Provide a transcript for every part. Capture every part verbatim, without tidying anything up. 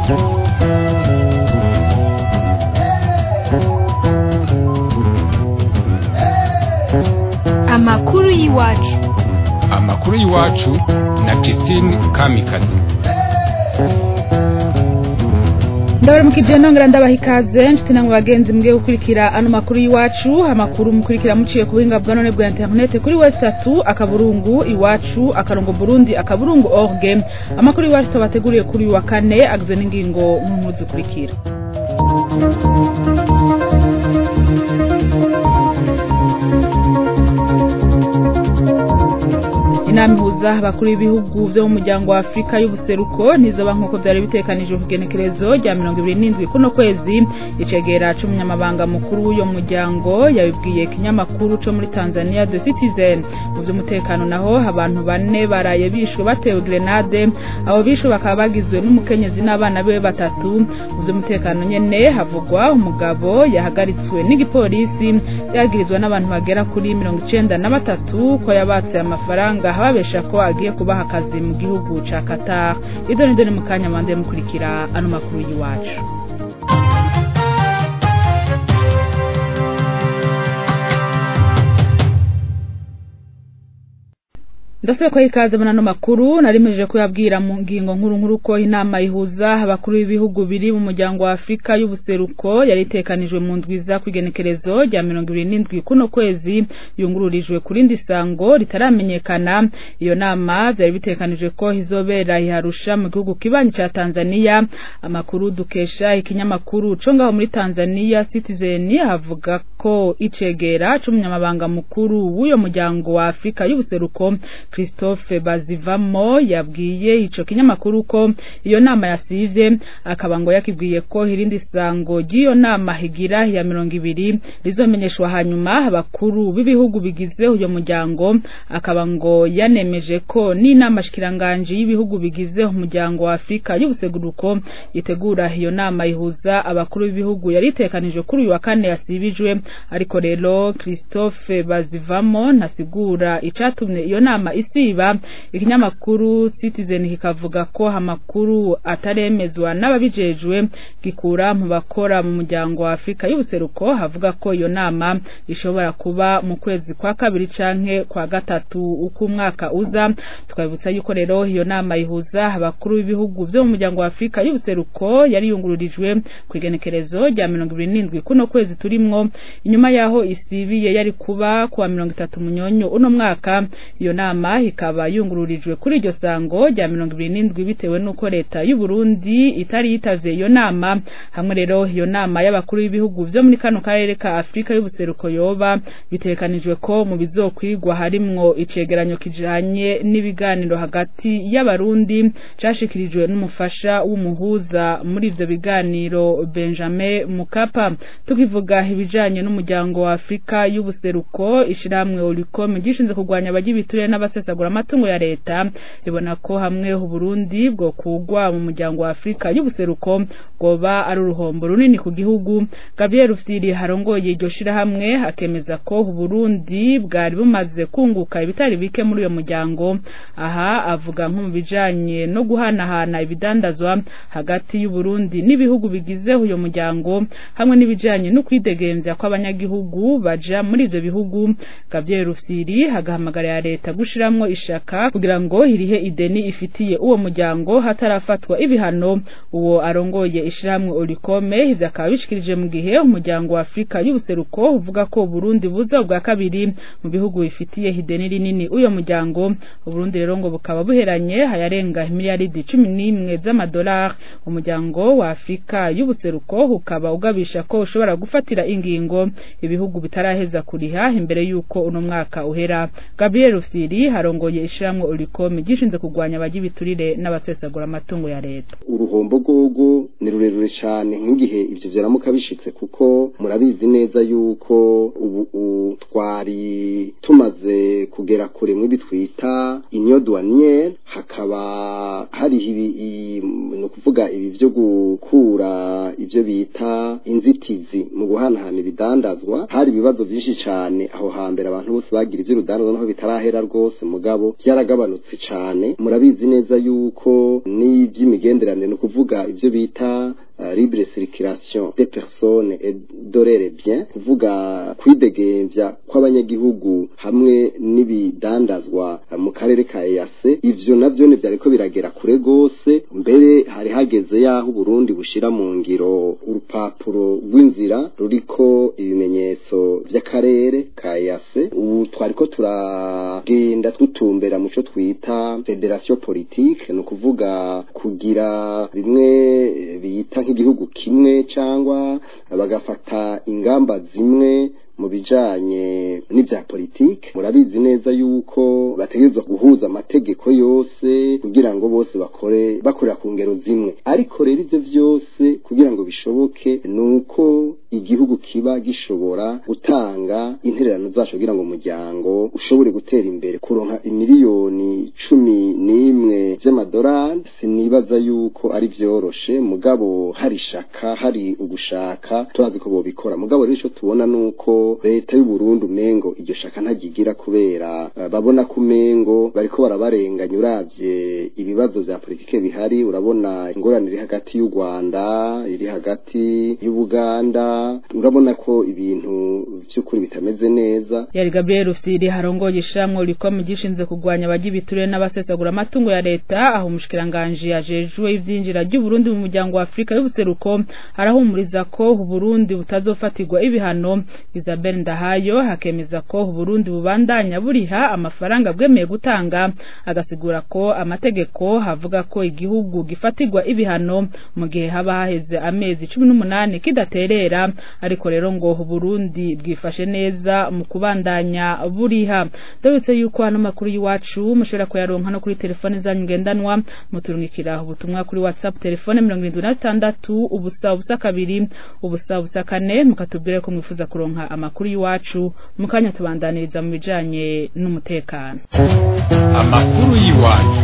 Amakuru y'iwacu. Amakuru y'iwacu na Christine Kamikazi. Ndabaramukije nongera ndabaha ikaze nshuti namwe bagenzi mwe gukurikira ano makuru y'iwacu. Amakuru mukurikira muciye ku buhinga bwa none bwa internet kuri west tatu akaburungu iwacu akarongo Burundi akaburungu org. Amakuru y'iwacu tabateguriye kuri wa kane agizwe n'ingingo nk'uko zikurikira. Inamihuza abakuru b'ibihugu byo mu muryango wa Afrika y'ubuseruko nizoba nkuko byari bitekanije kugenekerezo rya mirongo ibiri n'indwi kuno kwezi. Icegera c'umunyamabanga mukuru w'uyo muryango yabibwiye kinyamakuru co muri Tanzania The Citizen. Mu by'umutekano naho abantu bane baraye bishwe batewe grenade, abo bishwe bakaba bagizwe n'umukenyezi n'abana be batatu. Mu by'umutekano nyene havugwa umugabo yahagaritswe n'igipolisi yagirizwa n'abantu bagera kuri mirongo icenda na batatu ko yabatse amafaranga babesha ko agiye kubaha akazi mu gihugu ca Qatar. Izo nizo ni mukanya mande mukurikira ano makuru y'iwacu. Ndase ko ikaze manano makuru narimejeje kuyabwira mu ngingo nkuru nkuru ko inama ihuza abakuru b'ibihugu biri mu muryango wa Afrika y'ubuseruko yari itekanijwe mu ndwiza kwigenekerezo rya mirongo ibiri n'indwi kuno kwezi yungururijwe kuri ndisango ritaramenyekana. Iyo nama byari bitekanijwe ko izobera iharusha mu gihugu kibanyi ca Tanzania. Amakuru dukesha ikinyamakuru co ngaho muri Tanzania Citizen avuga ko icegera c'umunyamabanga mukuru w'uyo muryango wa Afrika y'ubuseruko Christophe Bazivamo yabwiye ico kinyamakuru ko iyo nama yasivye, akaba ngo yakibwiye ko hirindi sango giyo nama higira ya mirongo ibiri rizomenyeshwa hanyuma abakuru b'ibihugu bigize uyo muryango. Akaba ngo yanemeje ko ni nama shikiranganje y'ibihugu bigize umuryango wa Afrika y'ubuseruko yitegura iyo nama ihuza abakuru b'ibihugu yari itekanije kuri uyu wa kane yasibijwe. Ariko rero Christophe Bazivamo nasigura icatumye iyo nama isiba. Ikinyamakuru Citizen kikavuga ko amakuru ataremezwa n'ababijejwe gikura mu bakora mu muryango wa Afrika y'ubuseruko havuga ko iyo nama ishobora kuba mu kwezi kwa kabiri canke kwa gatatu uko umwaka uza. Tukabutsa yuko rero iyo nama ihuza abakuru b'ibihugu byo mu muryango wa Afrika y'ubuseruko yari yungururijwe kwigenekerezo rya mirongo ibiri n'indwi kuno kwezi turimwo, inyuma yaho isibiye yari kuba kwa mirongo itatu munyonyo uno mwaka. Iyo nama ikaba yungururijwe kuri iryo sango rya mirongo ibiri n'indwi bitewe nuko leta y'u Burundi itari yitavye iyo nama. Hamwe rero iyo nama y'abakuru b'ibihugu byo muri kano karere ka Afrika y'ubuseruko yoba bitekanijwe ko mu bizokwigwa harimwo icegeranyo kijanye n'ibiganiro hagati y'abarundi cashikirijwe n'umufasha w'umuhuza muri ivyo biganiro Benjamin Mkapa. Tukivuga ibijanye n'umuryango wa Afrika y'ubuseruko, ishiramwe Olicom gishinze kugwanya abagibiture n'abasesagura amatungo ya leta ibona ko hamwe u Burundi bwo kugwa mu muryango wa Afrika y'ubuseruko goba ari uruhombo runini ku gihugu. Gabriel Rufyiri harongoye iryo shira hamwe akemeza ko u Burundi bwari bumaze kunguka ibitari bike muri uyo muryango. Aha avuga nko mu bijanye no guhanahana ibidandazwa hagati y'u Burundi n'ibihugu bigize uyo muryango, hamwe n'ibijanye no kwidegemvya kw'abanyagihugu baja muri ivyo bihugu. Gabriel Rufyiri hagahamagara ya leta gushiramwo ishaka kugira ngo irihe ideni ifitiye uwo muryango hatarafatwa ibihano. Uwo arongoye ishiramwe Olicom ivyo akaba bishikirije mu gihe umuryango wa Afrika y'ubuseruko uvuga ko Burundi buza bwa kabiri mu bihugu bifitiye ideni rinini uyo muryango. Burundi rero ngo bukaba buheranye hayarenga miliyaridi cumi n'imwe z'amadolari. Umuryango wa Afrika y'ubuseruko ukaba ugabisha ko ushobora gufatira ingingo ibihugu bitaraheza kuriha imbere yuko uno mwaka uhera. Gabriel Rufyiri harongoye ishiramwe Olicom gishinze kugwanya abagibiturire n'abasesagura amatungo ya leta. Uruhombo gogo ni rurerure cyane nk'igihe ivyo vyaramuka bishitse, kuko murabizi neza yuko ubu twari tumaze kugera kure mu bitwita union douanière, hakaba hari ibi no kuvuga ibi byo gukura ivyo bita inzitizi mu guhanahana ibidandazwa. Hari ibibazo byinshi cyane aho hambere abantu bose bagira ivyo rudandazwa naho bitarahera rwose mugabo byaragabanutse cyane. Murabizi neza yuko n'iby'imigenderanire no kuvuga ibyo bita Uh, libre circulation des personnes et d'orere bien kuvuga kwidegemvya kw'abanyagihugu hamwe n'ibidandazwa uh, mu karere ka E A C, ivyo navyo ne vyariko biragera kure gose. Mbere hari hageze yaho Burundi bushira mu ngiro urupapuro rw'inzira ruriko ibimenyetso vy'akarere ka E A C. Ubu twariko turagenda tutumbera muco twita federation politique, no kuvuga kugira bimwe biyita nk'igihugu kimwe cyangwa bagafata ingamba zimwe mu bijanye n'ivya politike. Murabizi neza yuko bategerezwa guhuza amategeko yose kugira ngo bose bakore bakorera ku ngero zimwe, ariko rero ivyo vyose kugira ngo bishoboke nuko igihugu kiba gishobora gutanga intererano zacu kugira ngo umuryango ushobore gutera imbere. Kuronka imiliyoni cumi n'imwe vy'amadolari sinibaza yuko ari vyoroshe, mugabo hari shaka hari ugushaka turazi ko bobikora. Mugabo rero ico tubona nuko leta y'u Burundi umengo iryo shaka ntagigira kubera uh, babona ko umengo bariko barabarenganya. Uravye ibibazo vya politike bihari, urabona ingorane iri hagati y'u Rwanda iri hagati y'u Buganda, urabona ko ibintu by'ukuri bitameze neza. Yari Gabriel Rufyiri harongoye ishamwe rikoma gishinze kugwanya abagibiture n'abasesagura amatungo ya leta, aho umushikiranganje yajejwe ivyinjira ry'u Burundi mu muryango wa Afrika y'ubuseruko arahumuriza ko u Burundi butazofatirwa ibihano. Isabel Ndahayo hakemeza ko u Burundi bubandanya buriha amafaranga bwemeye gutanga, agasigura ko amategeko havuga ko igihugu gifatirwa ibihano mu gihe haba haheze amezi cumi n'umunani kidaterera, ariko rero ngo u Burundi bwifashe neza mu kubandanya buriha. Ndabitse yuko hano makuru y'iwacu mushobora kuyaronka no kuri telefone zanyu ngendanwa, muturungikira ubutumwa kuri WhatsApp telefone mirongo irindwi na zitandatu ubusa ubusa kabiri ubusa ubusa kane, mukatubwire ko mwifuza kuronka amakuru y'iwacu, mukanya tubandaniriza mu bijanye n'umutekano. Amakuru y'iwacu.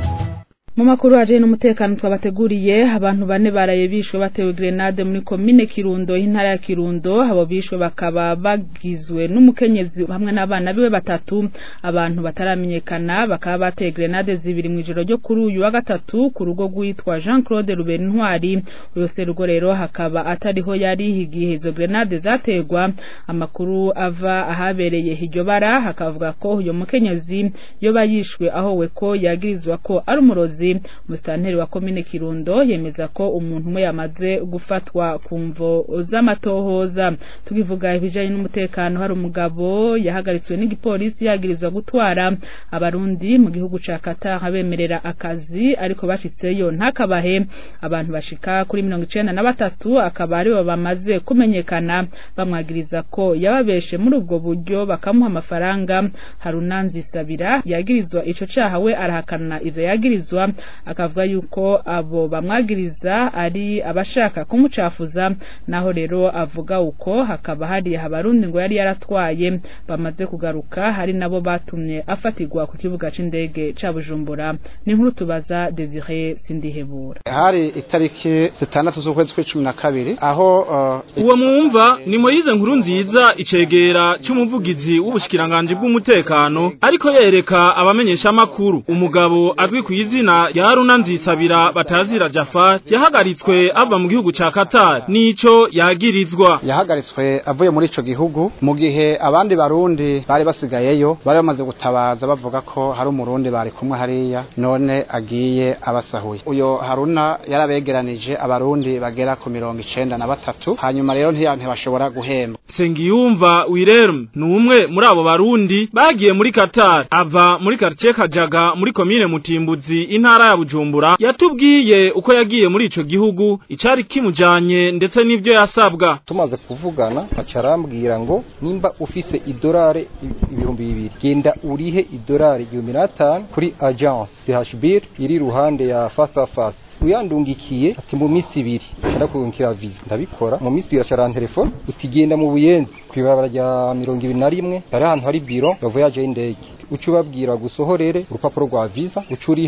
Mu makuru aje n'umutekano twabateguriye, abantu bane baraye bishwe batewe grenade muri komine Kirundo, intara ya Kirundo. Abo bishwe bakaba bagizwe n'umukenyezi hamwe n'abana biwe batatu. Abantu bataramenyekana bakaba bateye grenade zibiri mu ijoro ryo kuri uyu wa gatatu ku rugo rwitwa Jean Claude Rubeni Ntwari. Uyo serugo rero hakaba atariho yari igihe izo grenade zategwa. Amakuru ava ahabereye hiryo bara hakavuga ko uyo mukenyezi yo bayishwe aho we ko yagirizwa ko ari umurozi. Musitanteri wa komine Kirundo yemeza ko umuntu umwe yamaze gufatwa ku mvo z'amatohoza. Tukivuga ibijanye n'umutekano, hari umugabo yahagaritswe n'igipolisi yagirizwa gutwara abarundi mu gihugu ca Qatar abemerera akazi, ariko bashitseyo ntakabahe. Abantu bashika kuri mirongo icenda na batatu akaba ari bo bamaze kumenyekana, bamwagiriza ko yababeshe muri ubwo buryo bakamuha amafaranga. Harunanzi Sabira yagirizwa ico caha, we arahakana ivyo yagirizwa, akavuga yuko abo bamwagiriza ari abashaka kumucafuza. Naho rero avuga uko hakaba hari abarundi ngo yari yaratwaye bamaze kugaruka, hari nabo batumye afatirwa ku kibuga c'indege ca Bujumbura. Ni nkuru tubaza Desire Sindihebura. Hari itariki zitandatu z'ukwezi kwa cumi na kabiri aho uh, uwo mwumva ni Moyize Nkuru nziza icegera cy'umuvugizi w'ubushikiranganje bw'umutekano, ariko yereka abamenyesha makuru umugabo azwi ku izina ya Harunanzi Sabira Batazira Jafar yahagaritswe ava mu gihugu ca Qatar. Nico yagirizwa, yahagaritswe avuye muri ico gihugu mu gihe abandi barundi bari basigayeyo bari bamaze gutabaza bavuga ko hari umurundi bari kumwe hariya none agiye abasahuye. Uyo Haruna yarabegeranije abarundi bagera ku mirongo icenda na batatu, hanyuma rero ntibashobora guhemba. Sengiyumva Wirerm ni umwe muri abo barundi bagiye muri Qatar, ava muri quartier Kajaga muri komine Mutimbuzi intara ya Bujumbura. Yatubwiye uko yagiye muri ico gihugu, icari kimujanye ndetse n'ivyo yasabwa. Tumaze kuvugana acarambwira ngo nimba ufise idolari ibihumbi bibiri genda urihe idolari igihumbi n'atanu kuri agence C H B iri ruhande ya Face à Face, uyandungikiye ati mu misi ibiri ndakunkira visa. Ndabikora mu misi ya charante telefone, utigenda mu Buyenzi kwibara rya mirongo ibiri na rimwe ari ahantu hari biro ya voyage y'indege, ucubabwira gusohorere urupapuro rwa visa, ucuriha atuza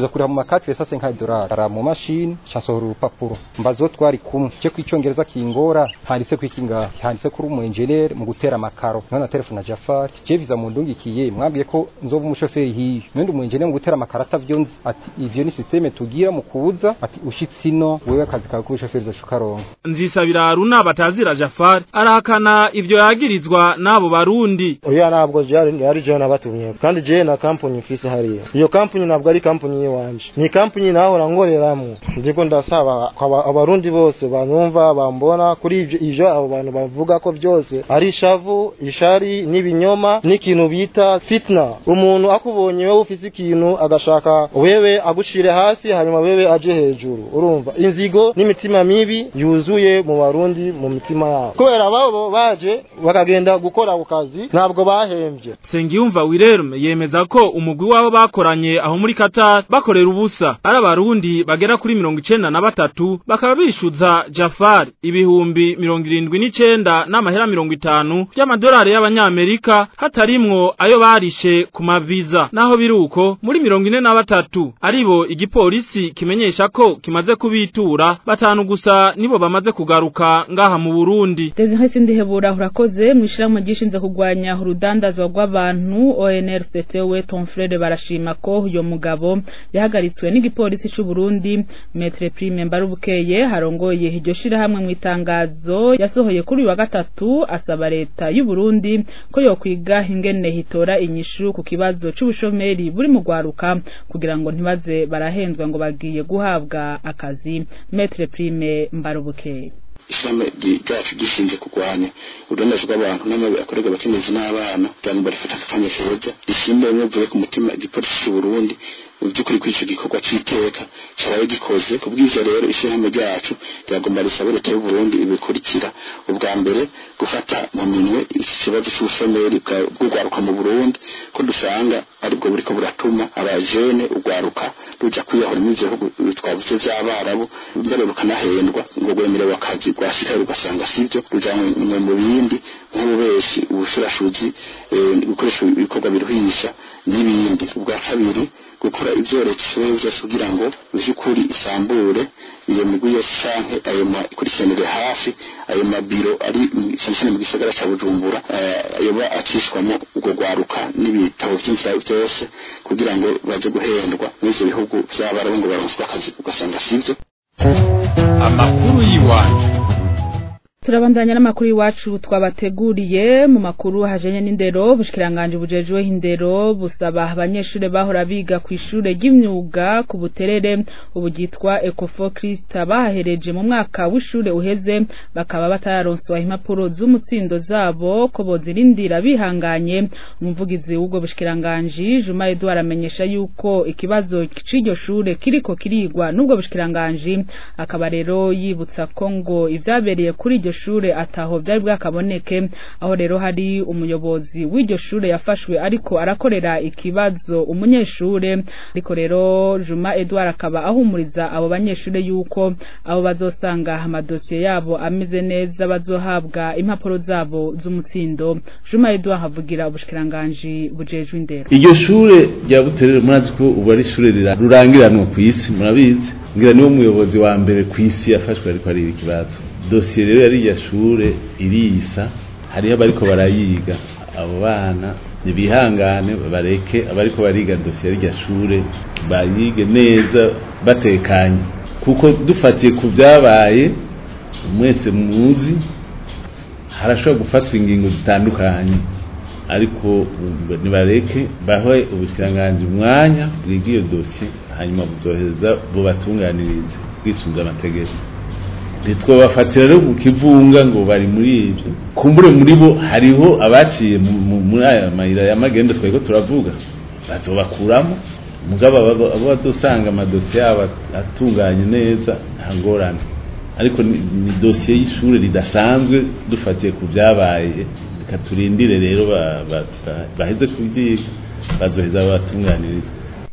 niteza kuri mu makatire sase nka dollar ara mu machine chansohora urupapuro mbazo twari kumwe cyo kwicyongereza kingora handitse kwikinga handitse kuri umu engineer mu gutera amakaro none telefone na Jafar je viza mu ndungikiye mwabwiye ko nzoba umushoferi hiyo nende umu engineer mu gutera amakaro atavyonzi ati ivyo ni systeme tugira mu kuza ati ushitsino wewe akazi kawe k'ubushoferi zoshukaronka Nzisabira Haruna batazira Jafar arahakana ivyo yagirizwa nabo barundi oya nabwo jari yari je nabatumye kandi je na company mfise hariya iyo company nabwo ari company yiwanje ni company naho rangoreramwe ndiko ndasaba abarundi bose banyumva bambona kuri ivyo ivyo abo bantu bavuga ko byose ari shavu ishari nibinyoma n'ikintu bita fitna umuntu akubonye wewe ufise ikintu agashaka wewe agushire hasi hanyuma wewe aje hejuru urumva inzigo n'imitima mibi yuzuye mu barundi mu mitima yabo kubera babo baje bakagenda gukora ukazi ntabwo bahembye Sengiyumva Wirerme yemeza ko umugwi wabo bakoranye aho muri Qatar bakorera ubusa ari abarundi bagera kuri mirongo icenda na batatu bakaba bishuza Jafar ibihumbi mirongo irindwi n'icenda n'amahera mirongo itanu by'amadolari y'abanyamerika hatarimwo ayo barishe ku maviza naho biruko muri mirongo ine na batatu aribo igipolisi kimenyesha ko kimaze kubitura batanu gusa nibo bamaze kugaruka ngaha mu Burundi. Desire Sindihebura urakoze mwishiramu gishinze kugwanya urudandazwa rw'abantu O N R C T we ton frère barashima ko uyo mugabo yahagaritswe n'igipolisi c'u Burundi. Maître Prime Mbarubukeye harongoye iryo shira hamwe mu itangazo yasohoye kuri wa gatatu asaba leta y'u Burundi ko yo kwiga ingene hitora inyishu ku kibazo c'ubushomeri buri mu gwaruka kugira ngo ntibaze barahendwa ngo bagiye guhabwa akazi. Maître Prime Mbarubukeye ishame ryacu gishinze kugwanya urudandazwa rw'abantu n'amabi akorerwa abakenyezi n'abana cyane barifata akanya keza rishimbe n'uvuye ku mutima igipolisi cy'u Burundi ubyukuri kwico gikorwa cyiteka cyaraye gikoze kubw'ivyo rero ishame ryacu ryagomba risaba leta y'u Burundi ibikurikira ubwa mbere gufata mu minwe ikibazo cy'ubushomeri bw'ugwaruka mu Burundi ko dusanga aribwo buriko buratuma abajene ugwaruka ruja kwiyahura mu bihugu twavuze by'abarabu byareruka nahendwa ngo gwemerewe akazi gwashika rugasanga sivyo rujanye mu bindi nk'ububeshi ubushurashuzi gukoresha ibikorwa biruhisha n'ibindi ubwa kabiri gukora ivyorekezo byose kugira ngo by'ukuri isambure iyo migwi yose canke ayo makurikiranire hafi ayo mabiro ari cyane mu gisagara ca Bujumbura ayoba acishwamo ubwo gwaruka n'ibitabo by'inzira byose kugira ngo baje guhendwa n'ivyo bihugu by'abarabu ngo baronswe akazi ugasanga sivyo. Amakuru y'iwacu. Turabandanya n'amakuru iwacu twabateguriye mu makuru hajenye n'indero bushikiranganje bujejwe indero busaba abanyeshure bahora biga ku ishure ry'imyuga ku Buterere ubugitwa Ecofocris bahereje mu mwaka w'ishure uheze bakaba batararonswa impapuro z'umutsindo zabo ko bozirindira bihanganye. Umuvugizi w'ubwo bushikiranganje Juma Edouard amenyesha yuko ikibazo c'iryo shure kiriko kirigwa n'ubwo bushikiranganje akaba rero yibutsa ko ngo ivyabereye kuri iryo shure ataho byari bwakaboneke aho rero hari umuyobozi w'iryo shure yafashwe ariko arakorera ikibazo umunyeshure ariko rero Juma Edouard akaba ahumuriza abo banyeshure yuko abo bazosanga amadosiye yabo ameze neza bazohabwa impapuro zabo z'umutsindo. Juma Edouard havugira ubushikiranganje bujejwe indero. Iryo shure rya Buterere murazi ko ubu ari shure rurangiranwa ku isi murabizi ngira niwo muyobozi wa mbere ku isi yafashwe ariko ari ikibazo dosiye rero yari ya shure irisa hariho bariko barayiga abo bana nibihangane bareke abariko bariga dosiye yari ya shure bayige neza batekanye kuko dufatiye ku byabaye mwese muzi harashobora gufatwa ingingo zitandukanye ariko nibareke bahoye ubushikiranganje umwanya bwigiyo dosiye hanyuma buzoheza bo batunganirize bwisunza amategeko nitwo bafatira rero mu kivunga ngo bari muri ivyo kumbure muri bo hariho abaciye muri aya mayira ya magenda twego turavuga bazobakuramo mugaba abo bazosanga amadosiye yabo atunganye neza ntangorane ariko ni dosiye y'ishure ridasanzwe dufatiye ku byabaye katurindire rero baheze kubyiga bazoheza batunganiriza.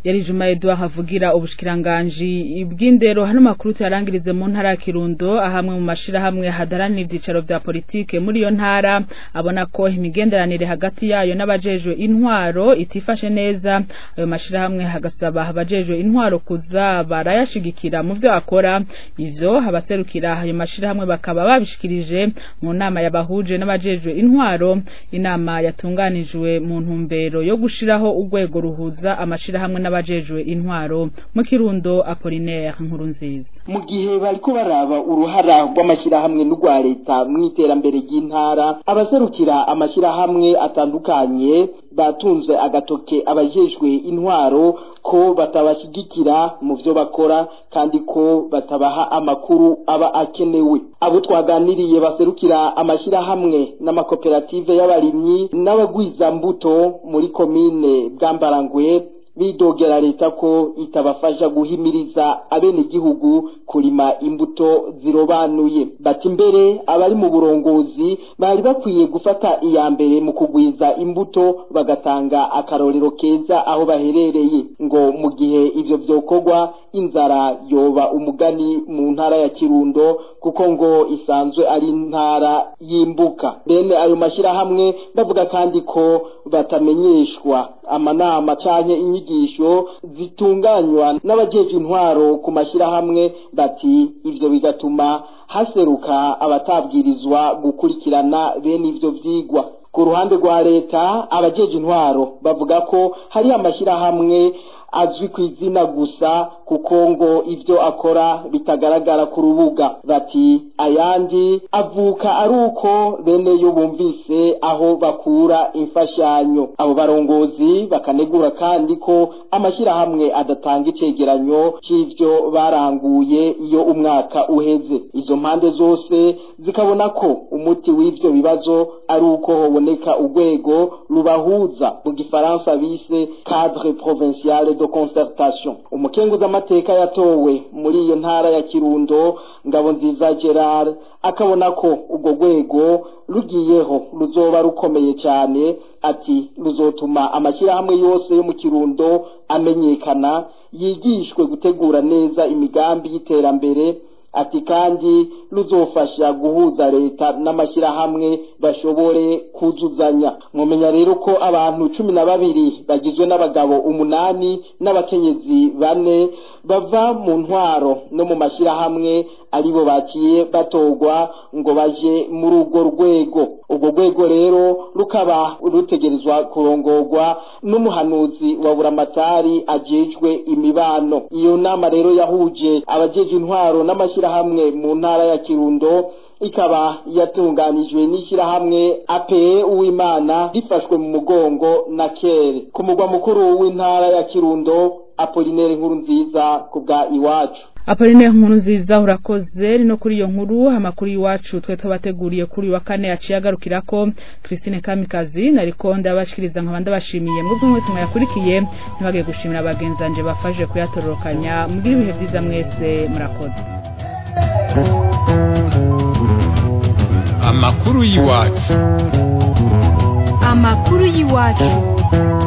yari Juma Edouard havugira ubushikiranganje bw'indero hano makuru tuyarangirize mu ntara ya Kirundo ahamwe mu mashira hamwe hadarani ivyicaro vya politike muri iyo ntara abona ko imigenderanire hagati yayo n'abajejwe intwaro itifashe neza ayo mashira hamwe hagasaba abajejwe intwaro kuza barayashigikira mu vyo akora ivyo abaserukira ayo mashira hamwe bakaba babishikirije mu nama yabahuje n'abajejwe intwaro inama yatunganijwe mu ntumbero yo gushiraho urwego ruhuza amashira hamwe n'abajejwe intwaro mu Kirundo Apollinaire Nkurunziza mu gihe bariko baraba uruhara rw'amashira hamwe n'urwa leta mu iterambere ry'intara abaserukira amashira hamwe atandukanye batunze agatoke abajejwe intwaro ko batabashigikira mu vyo bakora kandi ko batabaha amakuru aba akenewe abo twaganiriye baserukira amashira hamwe n'amakoperative y'abarimyi n'abagwiza mbuto muri komine Bwambarangwe bidogera leta ko itabafasha guhimiriza abene gihugu kurima imbuto zirobanuye bati mbere abari mu burongozi bari bakwiye gufata iya mbere mu kugwiza imbuto bagatanga akarorero keza aho baherereye ngo mu gihe ivyo vyokorwa inzara yoba umugani mu ntara ya Kirundo kuko ngo isanzwe ari intara yimbuka bene ayo mashira hamwe bavuga kandi ko batamenyeshwa amanama canke inyigisho zitunganywa n'abajeje intwaro ku mashira hamwe bati ivyo bigatuma haseruka abatabwirizwa gukurikirana bene ivyo vyigwa ku ruhande rwa leta abajeje intwaro bavuga ko hari amashira hamwe azwi ku izina gusa kuko ngo ivyo akora bitagaragara ku rubuga bati ayandi avuka ari uko bene yo bumvise aho bakura imfashanyo abo barongozi bakanegura kandi ko amashira hamwe adatanga icegeranyo c'ivyo baranguye iyo umwaka uheze izo mpande zose zikabona ko umuti w'ivyo bibazo ari uko hoboneka urwego rubahuza mu gifaransa bise cadre provincial de concertation umukenguza amateka yatowe muri iyo ntara ya Kirundo Ngabonziza Gerard akabona ko ubwo rwego rugiyeho ruzoba rukomeye cyane ati ruzotuma amashira hamwe yose yo mu Kirundo amenyekana yigishwe gutegura neza imigambi y'iterambere ati kandi ruzofasha guhuza leta n'amashira hamwe bashobore kuzuzanya mumenya rero ko abantu cumi na babiri bagizwe n'abagabo umunani n'abakenyezi bane bava mu ntwaro no mu mashira hamwe aribo baciye batogwa ngo baje muri urwo rwego urwo rwego rero rukaba rutegerezwa kurongorwa n'umuhanuzi wa buramatari ajejwe imibano iyo nama rero yahuje abajeje intwaro n'amashira hamwe mu ntara ya Kirundo ikaba yatunganijwe n'ishira hamwe A P E Uwimana rifashwe mu mugongo na Kere ku mugwa mukuru w'intara ya Kirundo Apollinaire Nkurunziza kubwa iwacu Apollinaire Nkurunziza urakoze no kuri iyo nkuru amakuru iwacu twe tubateguriye kuri wa kane yaciye agarukirako Christine Kamikazi nariko ndabashikiriza nkabanda bashimiye mu bw'umwese mwakurikiye ntibage gushimira abagenzanje bafaje kuyatororokanya mugira ibihe byiza mwese murakoze Amakuru y'iwacu Amakuru y'iwacu